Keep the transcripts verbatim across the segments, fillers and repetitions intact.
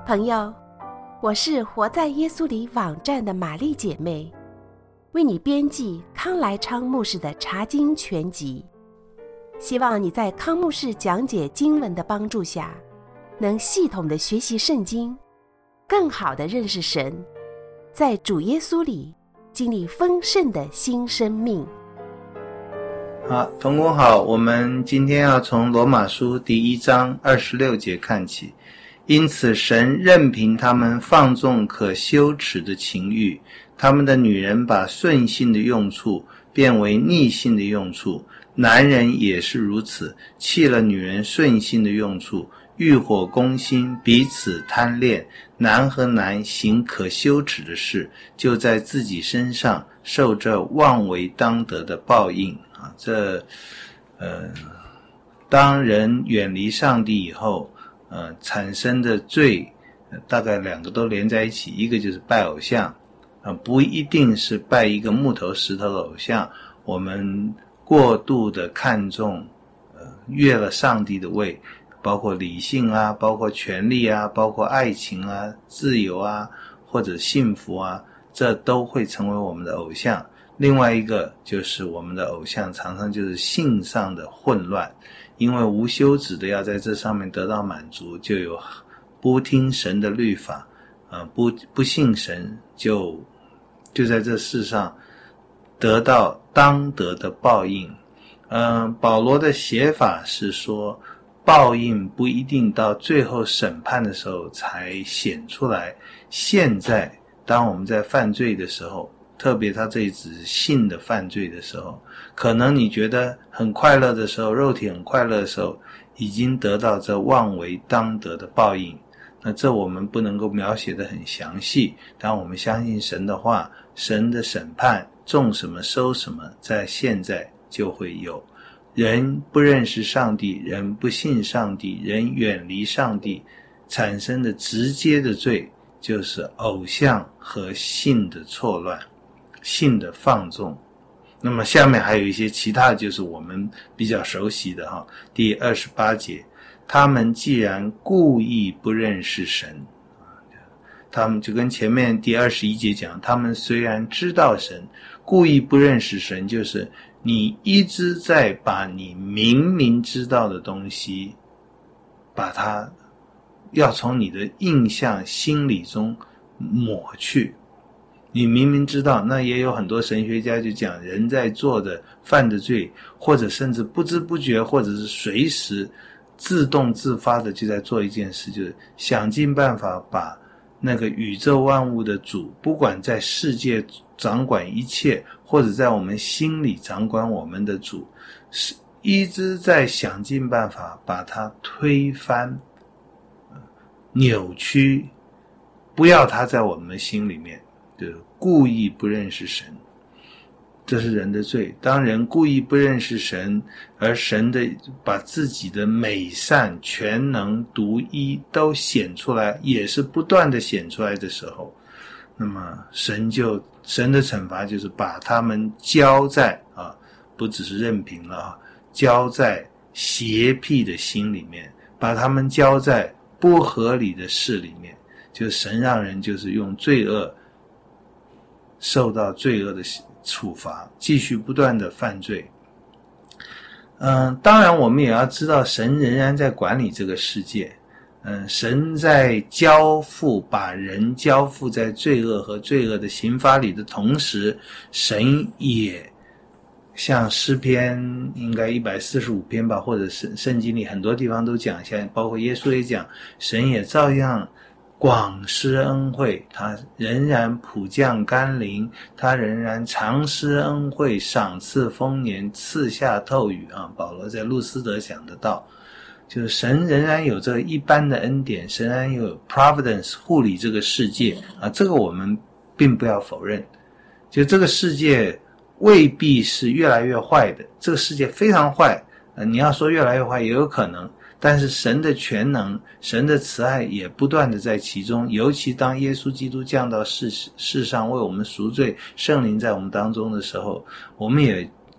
朋友，我是活在耶稣里网站的玛丽姐妹，为你编辑康来昌牧师的查经全集，希望你在康牧师讲解经文的帮助下，能系统的学习圣经，更好的认识神，在主耶稣里经历丰盛的新生命。 好，同工好，我们今天要从罗马书第一章二十六节看起。因此神任凭他们放纵可羞耻的情欲，他们的女人把顺性的用处变为逆性的用处，男人也是如此，弃了女人顺性的用处，欲火攻心，彼此贪恋，男和男行可羞耻的事，就在自己身上受这妄为当得的报应啊！这呃，当人远离上帝以后呃，产生的罪、呃、大概两个都连在一起，一个就是拜偶像、呃、不一定是拜一个木头石头的偶像，我们过度的看重呃，越了上帝的位，包括理性啊，包括权力啊，包括爱情啊，自由啊，或者幸福啊，这都会成为我们的偶像。另外一个就是我们的偶像常常就是性上的混乱，因为无休止的要在这上面得到满足，就有不听神的律法，呃、不不信神，就就在这世上得到当得的报应。嗯、呃，保罗的写法是说，报应不一定到最后审判的时候才显出来，现在当我们在犯罪的时候，特别他这一指性的犯罪的时候，可能你觉得很快乐的时候，肉体很快乐的时候，已经得到这妄为当得的报应。那这我们不能够描写得很详细，但我们相信神的话，神的审判种什么收什么，在现在就会有。人不认识上帝，人不信上帝，人远离上帝，产生的直接的罪就是偶像和性的错乱，性的放纵。那么下面还有一些其他的，就是我们比较熟悉的哈。第二十八节，他们既然故意不认识神，他们就跟前面第二十一节讲，他们虽然知道神，故意不认识神，就是你一直在把你明明知道的东西，把它要从你的印象心理中抹去。你明明知道，那也有很多神学家就讲，人在做的犯的罪，或者甚至不知不觉，或者是随时自动自发的就在做一件事，就是想尽办法把那个宇宙万物的主，不管在世界掌管一切，或者在我们心里掌管我们的主，是一直在想尽办法把它推翻、扭曲，不要它在我们的心里面，就是故意不认识神，这是人的罪。当人故意不认识神，而神的把自己的美善、全能、独一都显出来，也是不断的显出来的时候，那么神就神的惩罚就是把他们交在啊，不只是任凭了啊，交在邪僻的心里面，把他们交在不合理的事里面，就是神让人就是用罪恶受到罪恶的处罚，继续不断的犯罪。嗯，当然我们也要知道，神仍然在管理这个世界。嗯，神在交付，把人交付在罪恶和罪恶的刑罚里的同时，神也像诗篇应该一百四十五篇吧，或者是圣经里很多地方都讲，像包括耶稣也讲，神也照样广施恩惠，他仍然普降甘霖，他仍然常施恩惠，赏赐丰年，赐下透雨啊。保罗在路斯德讲得到，就是神仍然有这一般的恩典，神仍然有 providence 护理这个世界啊，这个我们并不要否认。就这个世界未必是越来越坏的，这个世界非常坏，呃，你要说越来越坏也有可能，但是神的全能，神的慈爱也不断的在其中，尤其当耶稣基督降到世世上为我们赎罪，圣灵在我们当中的时候，我们也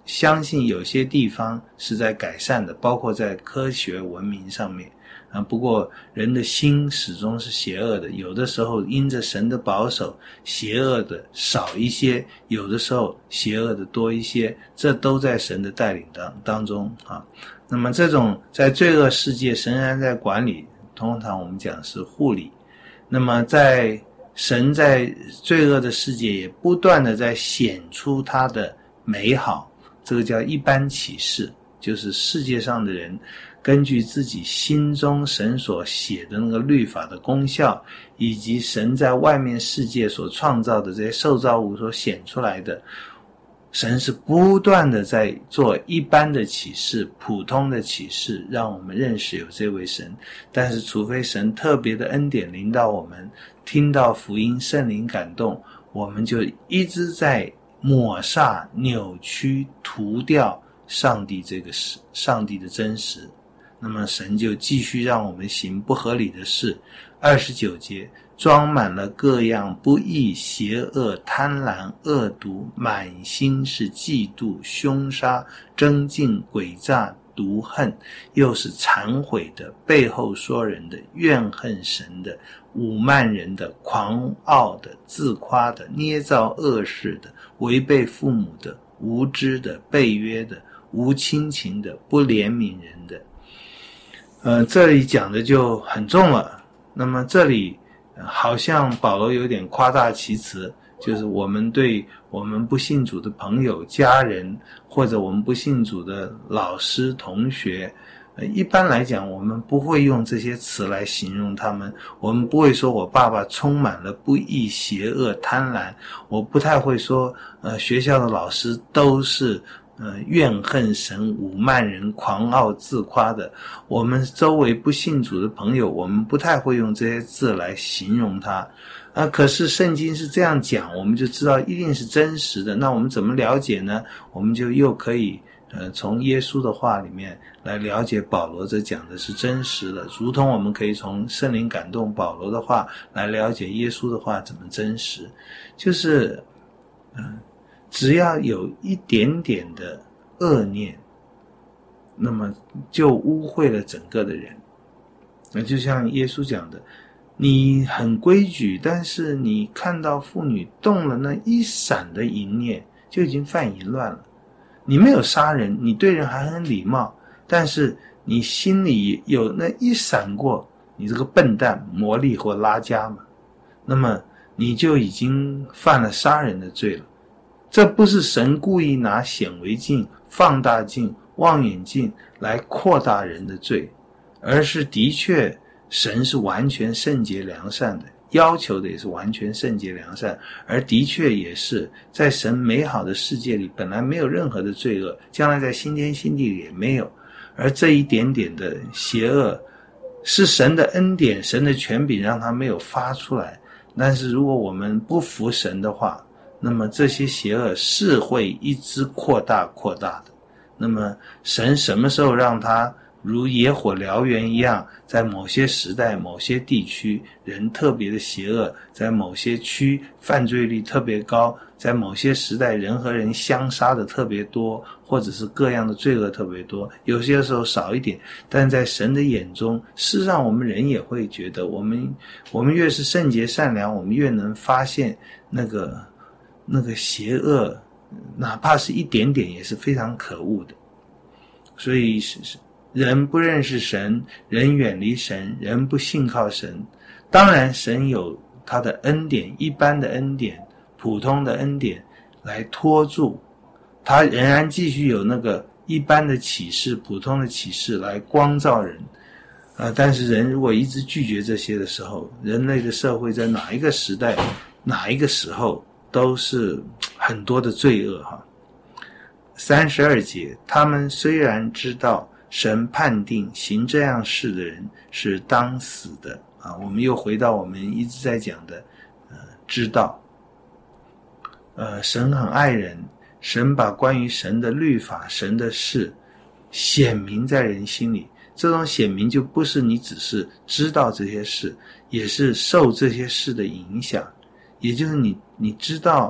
相信有些地方是在改善的，包括在科学文明上面啊。不过人的心始终是邪恶的，有的时候因着神的保守，邪恶的少一些，有的时候邪恶的多一些，这都在神的带领当当中啊。那么这种在罪恶世界，神仍然在管理，通常我们讲是护理。那么在神在罪恶的世界也不断的在显出他的美好，这个叫一般启示，就是世界上的人根据自己心中神所写的那个律法的功效，以及神在外面世界所创造的这些受造物所显出来的，神是不断的在做一般的启示，普通的启示，让我们认识有这位神。但是除非神特别的恩典临到我们，听到福音，圣灵感动，我们就一直在抹煞、扭曲、涂掉上帝这个事，上帝的真实。那么神就继续让我们行不合理的事。二十九节，装满了各样不义、邪恶、贪婪、恶毒，满心是嫉妒、凶杀、争竞、诡诈、毒恨，又是忏悔的，背后说人的，怨恨神的，侮慢人的，狂傲的，自夸的，捏造恶事的，违背父母的，无知的，背约的，无亲情的，不怜悯人的。呃，这里讲的就很重了。那么这里好像保罗有点夸大其词，就是我们对我们不信主的朋友、家人，或者我们不信主的老师、同学，呃，一般来讲我们不会用这些词来形容他们。我们不会说我爸爸充满了不义、邪恶、贪婪，我不太会说呃，学校的老师都是呃，怨恨神、侮慢人、狂傲自夸的。我们周围不信主的朋友，我们不太会用这些字来形容他啊。可是圣经是这样讲，我们就知道一定是真实的。那我们怎么了解呢？我们就又可以呃，从耶稣的话里面来了解保罗这讲的是真实的，如同我们可以从圣灵感动保罗的话来了解耶稣的话怎么真实。就是嗯、呃只要有一点点的恶念，那么就污秽了整个的人。那就像耶稣讲的，你很规矩，但是你看到妇女动了那一闪的淫念，就已经犯淫乱了。你没有杀人，你对人还很礼貌，但是你心里有那一闪过，你这个笨蛋、魔力或拉加嘛，那么你就已经犯了杀人的罪了。这不是神故意拿显微镜、放大镜、望远镜来扩大人的罪，而是的确神是完全圣洁良善的，要求的也是完全圣洁良善，而的确也是在神美好的世界里本来没有任何的罪恶，将来在新天新地里也没有，而这一点点的邪恶是神的恩典、神的权柄让它没有发出来。但是如果我们不服神的话，那么这些邪恶是会一直扩大扩大的。那么神什么时候让它如野火燎原一样，在某些时代、某些地区人特别的邪恶，在某些区犯罪率特别高，在某些时代人和人相杀的特别多，或者是各样的罪恶特别多，有些时候少一点，但在神的眼中，事实上我们人也会觉得，我们我们越是圣洁善良，我们越能发现那个那个邪恶，哪怕是一点点也是非常可恶的。所以人不认识神，人远离神，人不信靠神。当然神有他的恩典，一般的恩典，普通的恩典来托住，他仍然继续有那个一般的启示，普通的启示来光照人。呃，但是人如果一直拒绝这些的时候，人类的社会在哪一个时代，哪一个时候都是很多的罪恶哈。三十二节，他们虽然知道神判定行这样事的人是当死的啊，我们又回到我们一直在讲的呃，知道呃，神很爱人，神把关于神的律法、神的事显明在人心里。这种显明就不是你只是知道这些事，也是受这些事的影响。也就是你你知道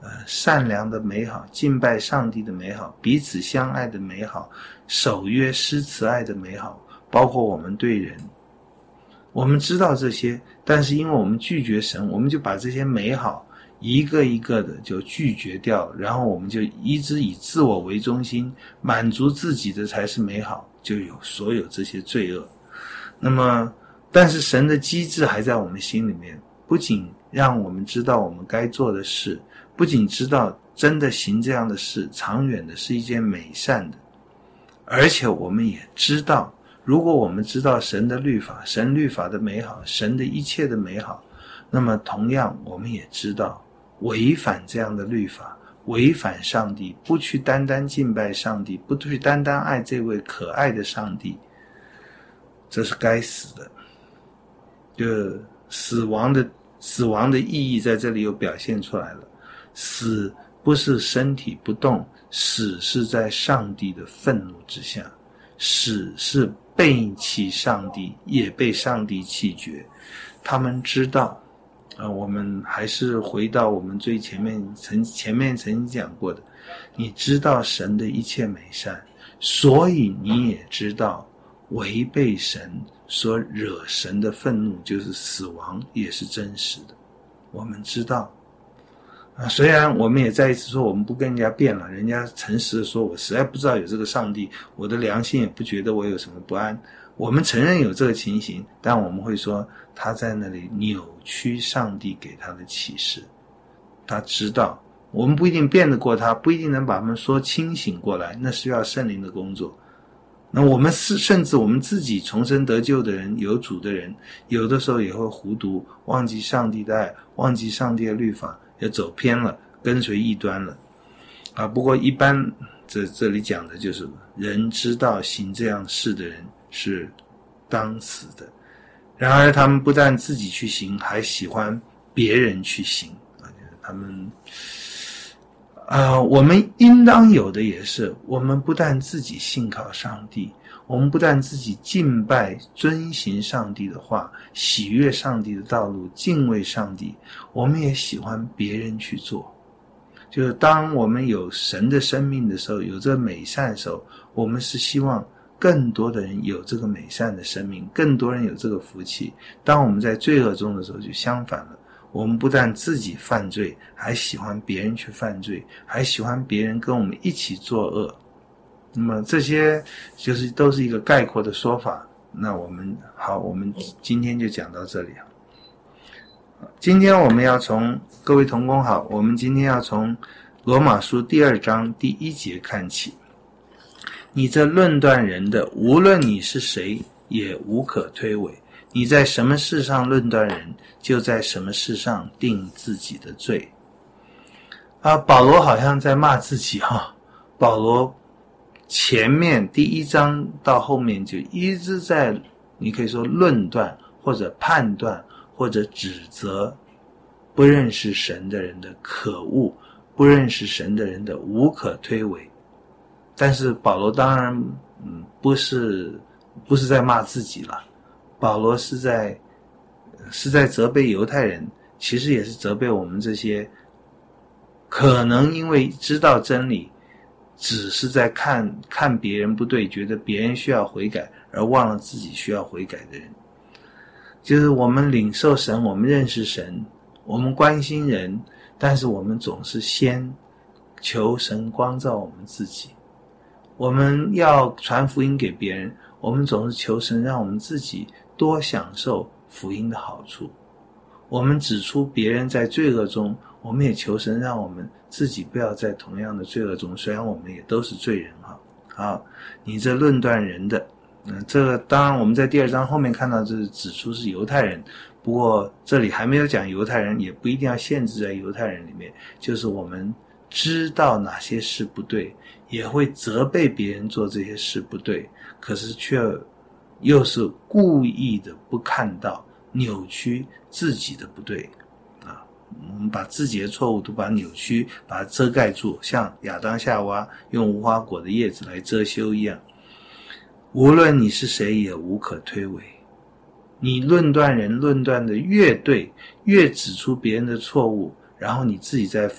呃善良的美好，敬拜上帝的美好，彼此相爱的美好，守约施慈爱的美好，包括我们对人。我们知道这些，但是因为我们拒绝神，我们就把这些美好一个一个的就拒绝掉，然后我们就一直以自我为中心，满足自己的才是美好，就有所有这些罪恶。那么但是神的机制还在我们心里面，不仅让我们知道我们该做的事，不仅知道真的行这样的事长远的是一件美善的，而且我们也知道，如果我们知道神的律法，神律法的美好，神的一切的美好，那么同样我们也知道违反这样的律法，违反上帝，不去单单敬拜上帝，不去单单爱这位可爱的上帝，这是该死的。就死亡的死亡的意义在这里又表现出来了。死不是身体不动，死是在上帝的愤怒之下，死是背弃上帝，也被上帝弃绝。他们知道啊，我们还是回到我们最前面曾前面曾经讲过的，你知道神的一切美善，所以你也知道违背神所惹神的愤怒就是死亡，也是真实的。我们知道啊，虽然我们也再一次说我们不跟人家辩了，人家诚实的说我实在不知道有这个上帝，我的良心也不觉得我有什么不安，我们承认有这个情形，但我们会说他在那里扭曲上帝给他的启示。他知道我们不一定辩得过他，不一定能把他们说清醒过来，那需要圣灵的工作。那我们是甚至我们自己重生得救的人，有主的人，有的时候也会糊涂，忘记上帝的爱，忘记上帝的律法，也走偏了，跟随异端了啊。不过一般这这里讲的就是人知道行这样事的人是当死的，然而他们不但自己去行，还喜欢别人去行啊。他们啊、呃，我们应当有的也是，我们不但自己信靠上帝，我们不但自己敬拜遵行上帝的话，喜悦上帝的道路，敬畏上帝，我们也喜欢别人去做。就是当我们有神的生命的时候，有这美善的时候，我们是希望更多的人有这个美善的生命，更多人有这个福气。当我们在罪恶中的时候就相反了，我们不但自己犯罪，还喜欢别人去犯罪，还喜欢别人跟我们一起作恶。那么这些就是都是一个概括的说法。那我们好，我们今天就讲到这里。今天我们要从各位同工好，我们今天要从罗马书第二章第一节看起。你这论断人的，无论你是谁，也无可推诿。你在什么事上论断人，就在什么事上定自己的罪。啊，保罗好像在骂自己哈、啊。保罗前面第一章到后面就一直在，你可以说论断或者判断或者指责不认识神的人的可恶，不认识神的人的无可推诿。但是保罗当然嗯不是不是在骂自己了。保罗是在是在责备犹太人，其实也是责备我们这些可能因为知道真理，只是在看看别人不对，觉得别人需要悔改，而忘了自己需要悔改的人。就是我们领受神，我们认识神，我们关心人，但是我们总是先求神光照我们自己。我们要传福音给别人，我们总是求神让我们自己多享受福音的好处。我们指出别人在罪恶中，我们也求神让我们自己不要在同样的罪恶中，虽然我们也都是罪人哈。好，你这论断人的，嗯，这个当然我们在第二章后面看到这是指出是犹太人，不过这里还没有讲犹太人，也不一定要限制在犹太人里面，就是我们知道哪些事不对，也会责备别人做这些事不对，可是却又是故意的不看到，扭曲自己的不对啊！我们把自己的错误都把它扭曲，把它遮盖住，像亚当夏娃用无花果的叶子来遮羞一样。无论你是谁，也无可推诿。你论断人论断的越对，越指出别人的错误，然后你自己再犯，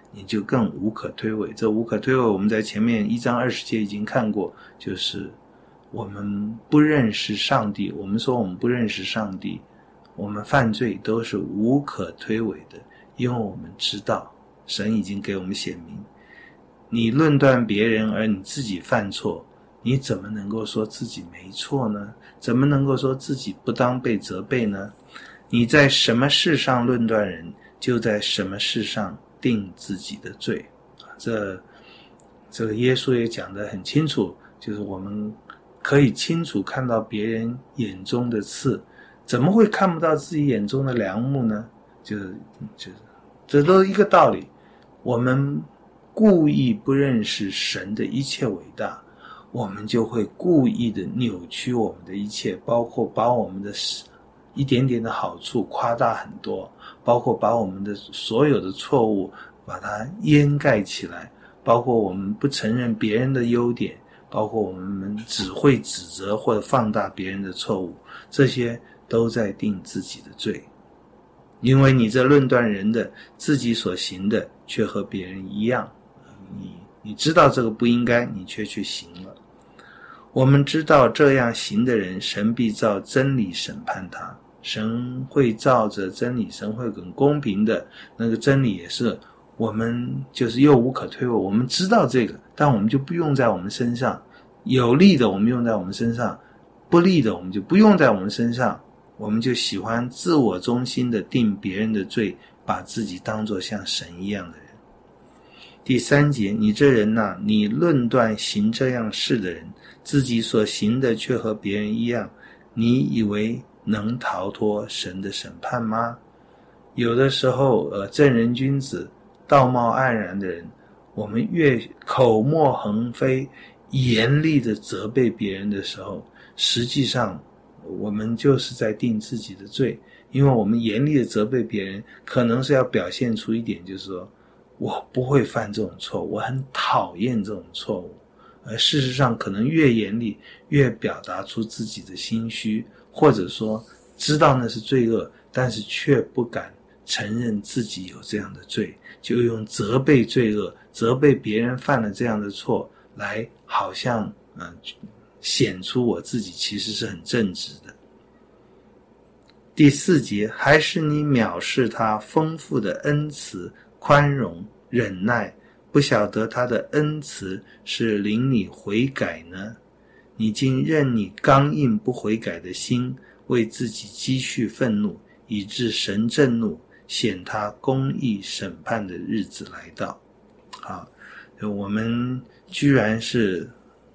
你就更无可推诿。这无可推诿我们在前面一章二十节已经看过，就是我们不认识上帝，我们说我们不认识上帝，我们犯罪都是无可推诿的，因为我们知道神已经给我们显明，你论断别人而你自己犯错，你怎么能够说自己没错呢？怎么能够说自己不当被责备呢？你在什么事上论断人，就在什么事上定自己的罪。这这个耶稣也讲得很清楚，就是我们可以清楚看到别人眼中的刺，怎么会看不到自己眼中的梁木呢？就是就是这都一个道理。我们故意不认识神的一切伟大，我们就会故意的扭曲我们的一切，包括把我们的一点点的好处夸大很多，包括把我们的所有的错误把它掩盖起来，包括我们不承认别人的优点，包括我们只会指责或者放大别人的错误，这些都在定自己的罪。因为你这论断人的，自己所行的却和别人一样，你你知道这个不应该，你却去行了。我们知道这样行的人，神必照真理审判他，神会照着真理，神会很公平的，那个真理也是我们就是又无可推诿，我们知道这个，但我们就不用在我们身上，有利的我们用在我们身上，不利的我们就不用在我们身上，我们就喜欢自我中心的定别人的罪，把自己当作像神一样的人。第三节，你这人哪、啊，你论断行这样事的人，自己所行的却和别人一样，你以为能逃脱神的审判吗？有的时候呃，正人君子道貌岸然的人，我们越口沫横飞严厉的责备别人的时候，实际上我们就是在定自己的罪。因为我们严厉的责备别人，可能是要表现出一点，就是说我不会犯这种错误，我很讨厌这种错误。而事实上可能越严厉越表达出自己的心虚，或者说知道那是罪恶，但是却不敢承认自己有这样的罪，就用责备罪恶，责备别人犯了这样的错，来好像呃显出我自己其实是很正直的。第四节，还是你藐视他丰富的恩慈、宽容、忍耐，不晓得他的恩慈是领你悔改呢？你竟任你刚硬不悔改的心，为自己积蓄愤怒，以致神震怒，显他公义审判的日子来到。好，我们居然是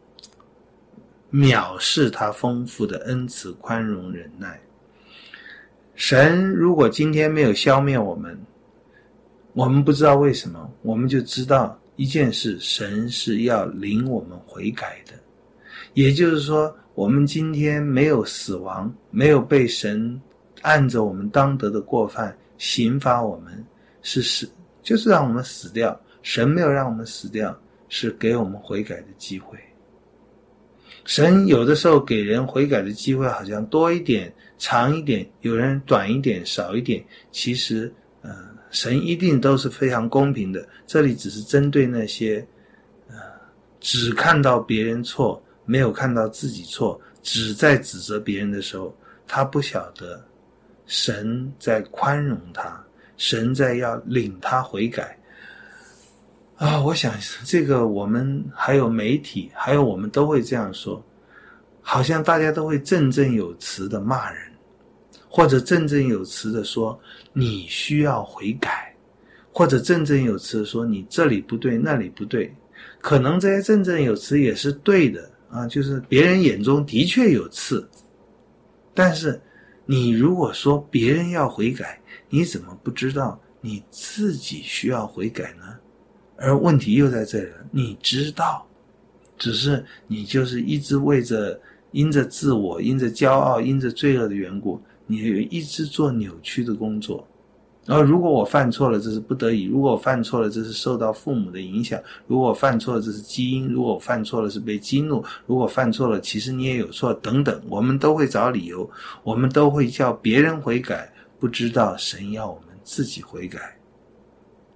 藐视他丰富的恩慈、宽容、忍耐。神如果今天没有消灭我们，我们不知道为什么，我们就知道一件事，神是要领我们悔改的。也就是说，我们今天没有死亡，没有被神按着我们当得的过犯刑罚我们，是死，就是让我们死掉。神没有让我们死掉，是给我们悔改的机会。神有的时候给人悔改的机会好像多一点、长一点，有人短一点、少一点，其实呃，神一定都是非常公平的。这里只是针对那些呃，只看到别人错，没有看到自己错，只在指责别人的时候，他不晓得神在宽容他，神在要领他悔改啊！我想这个我们还有媒体，还有我们都会这样说，好像大家都会振振有词的骂人，或者振振有词的说你需要悔改，或者振振有词的说你这里不对那里不对。可能这些振振有词也是对的啊，就是别人眼中的确有刺，但是你如果说别人要悔改，你怎么不知道你自己需要悔改呢？而问题又在这里了，你知道，只是你就是一直为着因着自我、因着骄傲、因着罪恶的缘故，你一直做扭曲的工作。然后如果我犯错了，这是不得已；如果我犯错了，这是受到父母的影响；如果我犯错了，这是基因；如果我犯错了，是被激怒；如果犯错了，其实你也有错，等等。我们都会找理由，我们都会叫别人悔改，不知道神要我们自己悔改。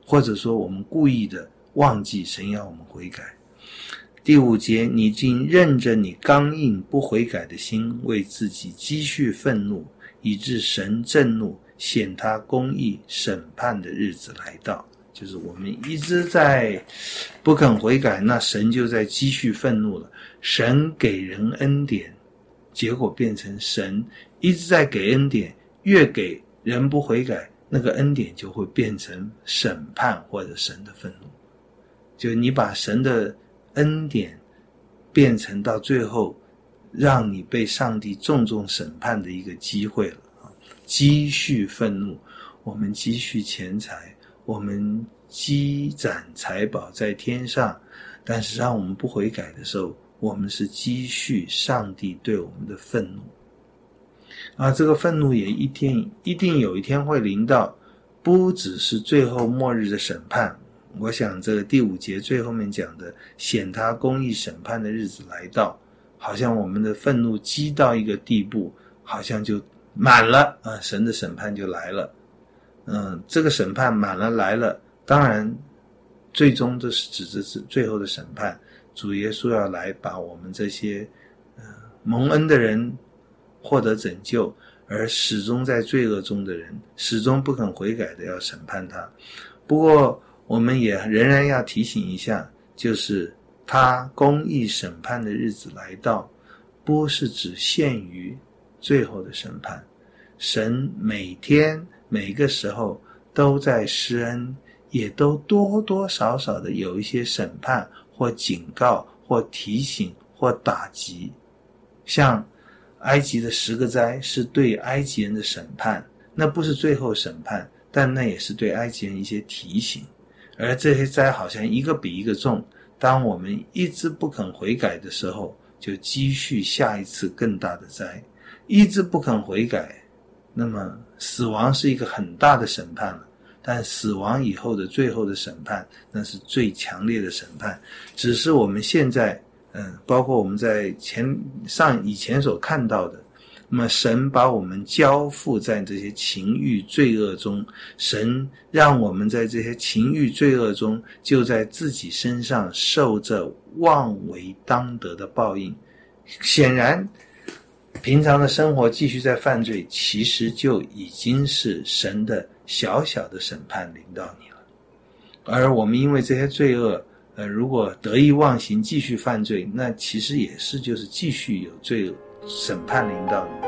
或者说我们故意的忘记神要我们悔改。第五节，你竟任着你刚硬不悔改的心，为自己积蓄愤怒，以致神震怒，显他公义审判的日子来到。就是我们一直在不肯悔改，那神就在积蓄愤怒了。神给人恩典，结果变成神一直在给恩典，越给人不悔改，那个恩典就会变成审判或者神的愤怒。就你把神的恩典变成到最后让你被上帝重重审判的一个机会了。积蓄愤怒，我们积蓄钱财，我们积攒财宝在天上，但是让我们不悔改的时候，我们是积蓄上帝对我们的愤怒。啊，这个愤怒也一定一定有一天会临到，不只是最后末日的审判。我想这个第五节最后面讲的显他公义审判的日子来到，好像我们的愤怒积到一个地步，好像就满了啊，神的审判就来了。嗯，这个审判满了来了，当然最终这是指的是最后的审判，主耶稣要来把我们这些、呃、蒙恩的人获得拯救，而始终在罪恶中的人，始终不肯悔改的要审判他。不过我们也仍然要提醒一下，就是他公义审判的日子来到，不是只限于最后的审判，神每天每个时候都在施恩，也都多多少少的有一些审判或警告或提醒或打击。像埃及的十个灾是对埃及人的审判，那不是最后审判，但那也是对埃及人一些提醒。而这些灾好像一个比一个重，当我们一直不肯悔改的时候，就积蓄下一次更大的灾。一直不肯悔改，那么死亡是一个很大的审判了，但死亡以后的最后的审判，那是最强烈的审判。只是我们现在嗯，包括我们在前上以前所看到的，那么神把我们交付在这些情欲罪恶中，神让我们在这些情欲罪恶中，就在自己身上受着妄为当得的报应。显然平常的生活继续在犯罪，其实就已经是神的小小的审判临到你了。而我们因为这些罪恶呃，如果得意忘形继续犯罪，那其实也是就是继续有罪恶审判临到你。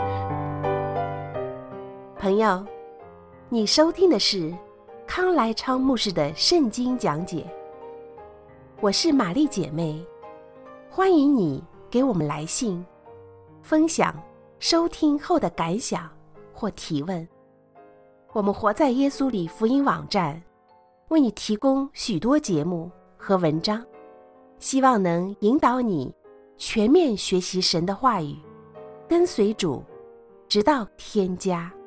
朋友，你收听的是康来昌牧师的圣经讲解。我是玛丽姐妹，欢迎你给我们来信分享收听后的感想或提问。我们活在耶稣里福音网站为你提供许多节目和文章，希望能引导你全面学习神的话语，跟随主直到天家。